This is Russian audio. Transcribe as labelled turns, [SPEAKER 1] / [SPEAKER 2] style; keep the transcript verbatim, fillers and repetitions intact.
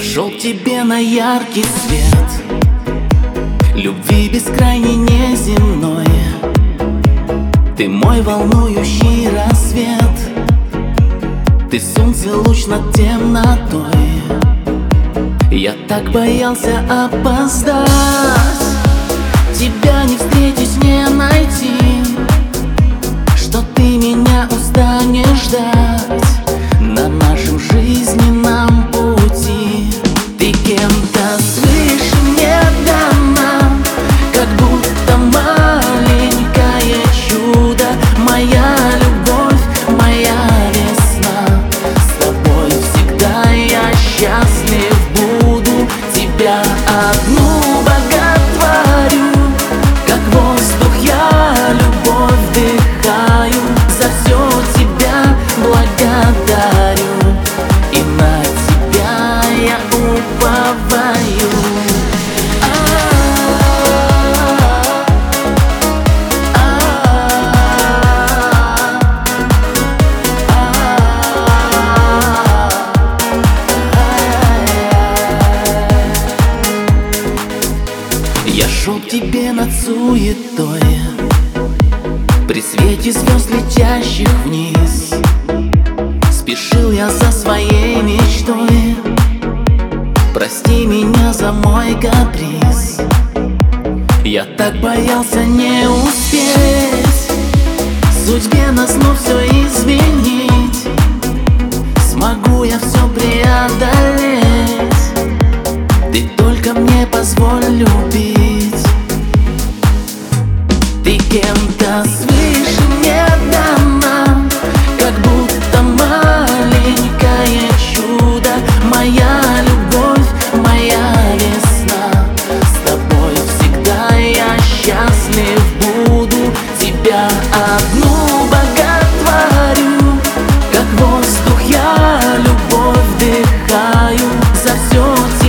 [SPEAKER 1] шел к тебе на яркий свет любви бескрайней неземной. Ты мой волнующий рассвет, ты солнце луч над темнотой. Я так боялся опоздать, тебя не встретить, не найти, что ты меня устанешь ждать на нашем жизненном пути. Ты кем-то свыше мне дана, как будто маленькое чудо. Моя любовь, моя весна, с тобой всегда я счастлив буду. Тебя одну боготворю, как воздух я любовь вдыхаю. За все тебя благодарю, и на тебя я уповаю. Я шел к тебе над суетой, при свете звезд, летящих вниз. Спешил я за своей мечтой, прости меня за мой каприз. Я так боялся не успеть судьбе назло все изменить. Смогу я все преодолеть, ты только мне позволь любить. Ты кем-то свыше мне дана, как будто маленькое чудо. Моя любовь, моя весна, с тобой всегда я счастлив буду. Тебя одну боготворю, как воздух я любовь вдыхаю. За все